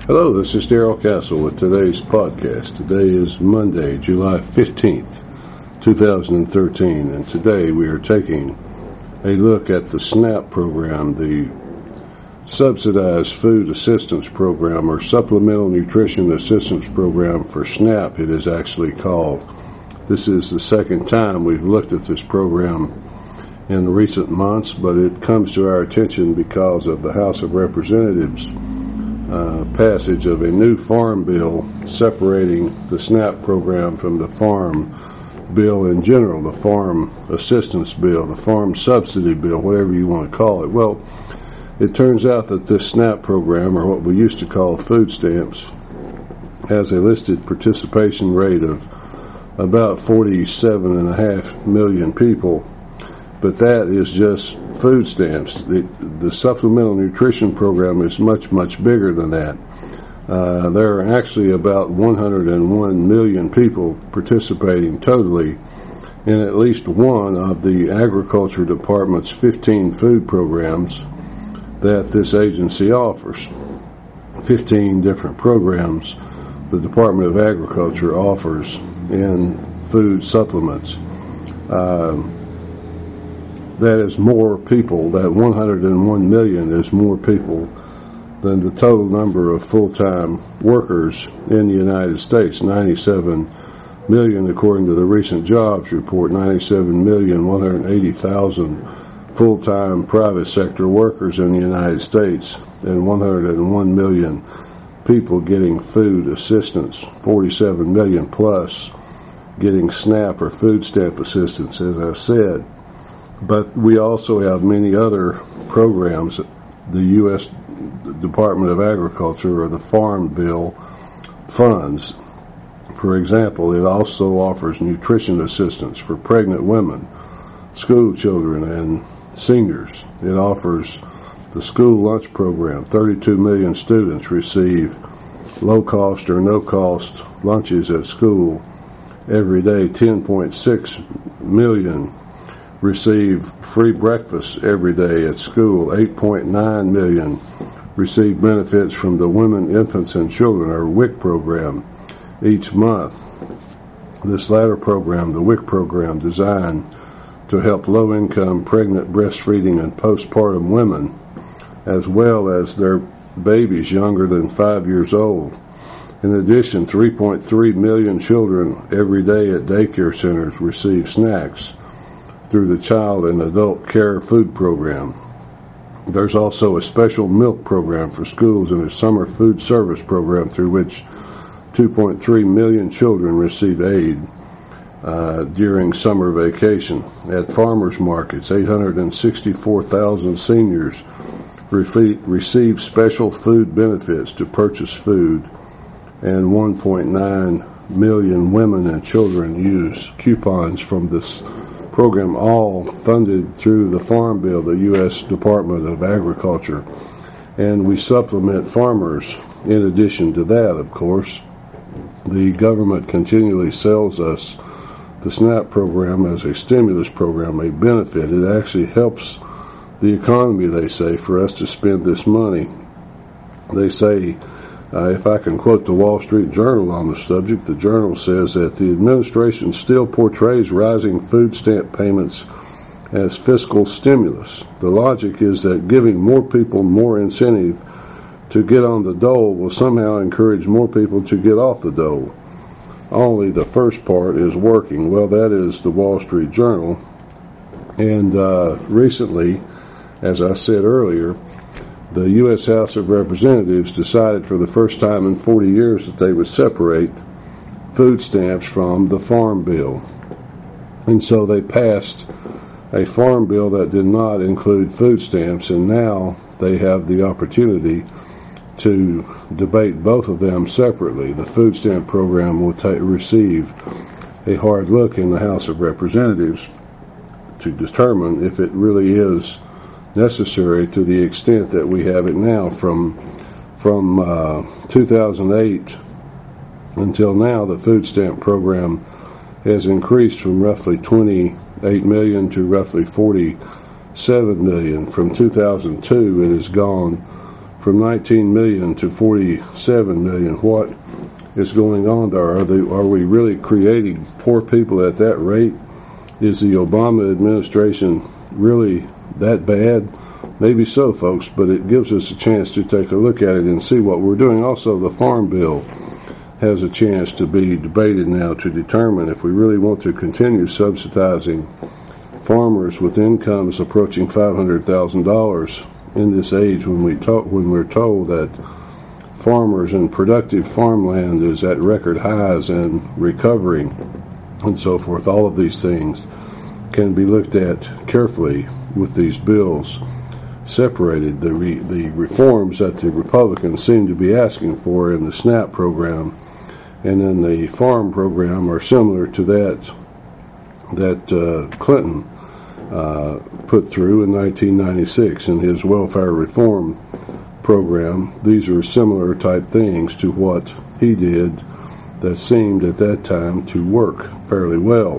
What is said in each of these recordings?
Hello, this is Darrell Castle with today's podcast. Today is Monday, July 15th, 2013, and today we are taking a look at the SNAP program, the Subsidized Food Assistance Program, or Supplemental Nutrition Assistance Program for SNAP, it is actually called. This is the second time we've looked at this program in recent months, but it comes to our attention because of the House of Representatives passage of a new farm bill separating the SNAP program from the farm bill in general, the farm assistance bill, the farm subsidy bill, whatever you want to call it. Well, it turns out that this SNAP program, or what we used to call food stamps, has a listed participation rate of about 47.5 million people, but that is just food stamps. The Supplemental Nutrition Program is much, much bigger than that. There are actually about 101 million people participating totally in at least one of the Agriculture Department's 15 food programs that this agency offers. 15 different programs the Department of Agriculture offers in food supplements. That is more people, that 101 million is more people than the total number of full-time workers in the United States. 97 million, according to the recent jobs report, 97,180,000 full-time private sector workers in the United States, and 101 million people getting food assistance, 47 million plus getting SNAP or food stamp assistance, as I said. But we also have many other programs. The U.S. Department of Agriculture, or the Farm Bill, funds. For example, it also offers nutrition assistance for pregnant women, school children, and seniors. It offers the school lunch program. 32 million students receive low-cost or no-cost lunches at school every day. 10.6 million receive free breakfast every day at school. 8.9 million receive benefits from the Women, Infants, and Children, or WIC program, each month. This latter program, the WIC program, designed to help low-income, pregnant, breastfeeding, and postpartum women, as well as their babies younger than 5 years old. In addition, 3.3 million children every day at daycare centers receive snacks through the Child and Adult Care Food Program. There's also a special milk program for schools and a summer food service program through which 2.3 million children receive aid during summer vacation. At farmers markets, 864,000 seniors receive special food benefits to purchase food, and 1.9 million women and children use coupons from this program, all funded through the Farm Bill, the U.S. Department of Agriculture. And we supplement farmers in addition to that, of course. The government continually sells us the SNAP program as a stimulus program, a benefit. It actually helps the economy, they say, for us to spend this money. They say, if I can quote the Wall Street Journal on the subject, the Journal says that the administration still portrays rising food stamp payments as fiscal stimulus. The logic is that giving more people more incentive to get on the dole will somehow encourage more people to get off the dole. Only the first part is working. Well, that is the Wall Street Journal. And recently, as I said earlier, the U.S. House of Representatives decided for the first time in 40 years that they would separate food stamps from the Farm Bill. And so they passed a Farm Bill that did not include food stamps, and now they have the opportunity to debate both of them separately. The food stamp program will receive a hard look in the House of Representatives to determine if it really is necessary to the extent that we have it now. From 2008 until now, the food stamp program has increased from roughly 28 million to roughly 47 million. From 2002, it has gone from 19 million to 47 million. What is going on there? Are we really creating poor people at that rate? Is the Obama administration really that bad? Maybe so, folks, but it gives us a chance to take a look at it and see what we're doing. Also, the Farm Bill has a chance to be debated now to determine if we really want to continue subsidizing farmers with incomes approaching $500,000 in this age when we're told that farmers and productive farmland is at record highs and recovering and so forth. All of these things can be looked at carefully with these bills separated. The reforms that the Republicans seem to be asking for in the SNAP program and in the farm program are similar to that Clinton put through in 1996 in his welfare reform program. These are similar type things to what he did that seemed at that time to work fairly well.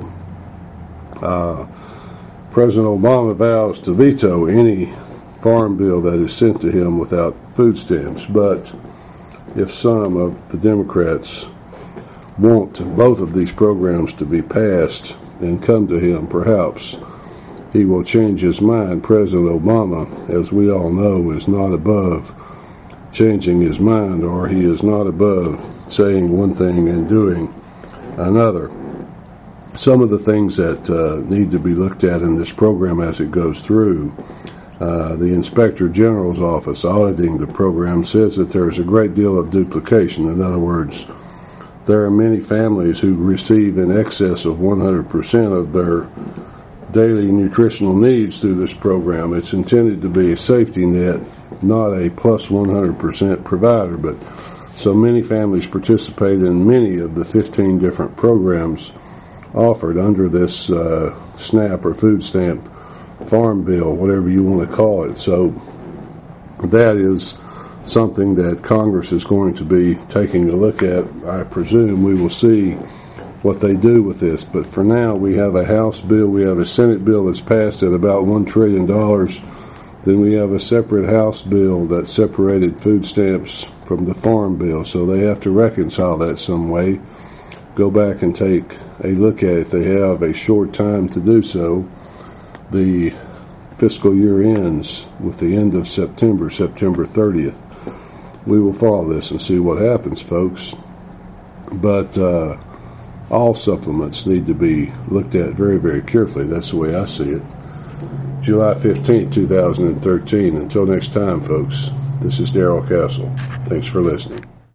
President Obama vows to veto any farm bill that is sent to him without food stamps, but if some of the Democrats want both of these programs to be passed and come to him, perhaps he will change his mind. President Obama, as we all know, is not above changing his mind, or he is not above saying one thing and doing another. Some of the things that need to be looked at in this program as it goes through, the Inspector General's office auditing the program says that there is a great deal of duplication. In other words, there are many families who receive in excess of 100% of their daily nutritional needs through this program. It's intended to be a safety net, not a plus 100% provider, but so many families participate in many of the 15 different programs offered under this SNAP or food stamp farm bill, whatever you want to call it. So that is something that Congress is going to be taking a look at. I presume we will see what they do with this. But for now, we have a House bill. We have a Senate bill that's passed at about $1 trillion. Then we have a separate House bill that separated food stamps from the farm bill. So they have to reconcile that some way. Go back and take a look at it. They have a short time to do so. The fiscal year ends with the end of September 30th. We will follow this and see what happens, folks. But all supplements need to be looked at very, very carefully. That's the way I see it. July 15th, 2013. Until next time, folks, this is Darrell Castle. Thanks for listening.